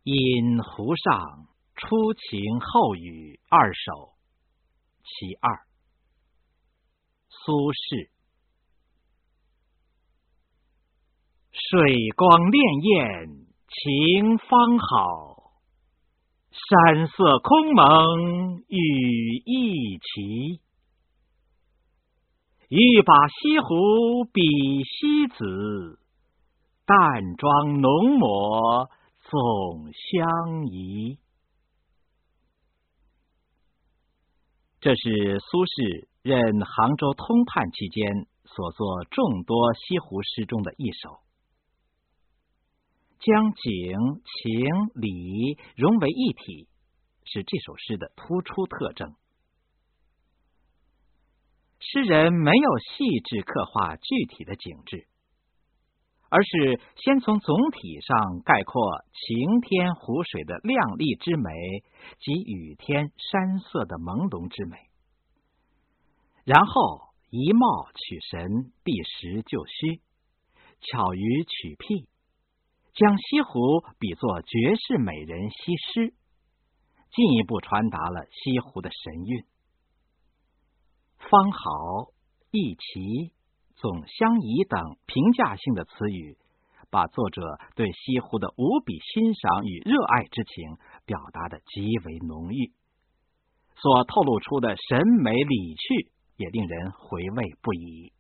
因湖上初晴后雨二首其二。苏轼。水光潋滟晴方好，山色空蒙雨亦奇。欲把西湖比西子，淡妆浓抹总相宜。这是苏轼任杭州通判期间所作众多西湖诗中的一首，将景、情、理融为一体，是这首诗的突出特征。诗人没有细致刻画具体的景致，而是先从总体上概括晴天湖水的亮丽之美及雨天山色的朦胧之美，然后以貌取神，避实就虚，巧于取僻，将西湖比作绝世美人西施，进一步传达了西湖的神韵。方好、亦奇、总相宜等评价性的词语，把作者对西湖的无比欣赏与热爱之情表达得极为浓郁，所透露出的审美理趣也令人回味不已。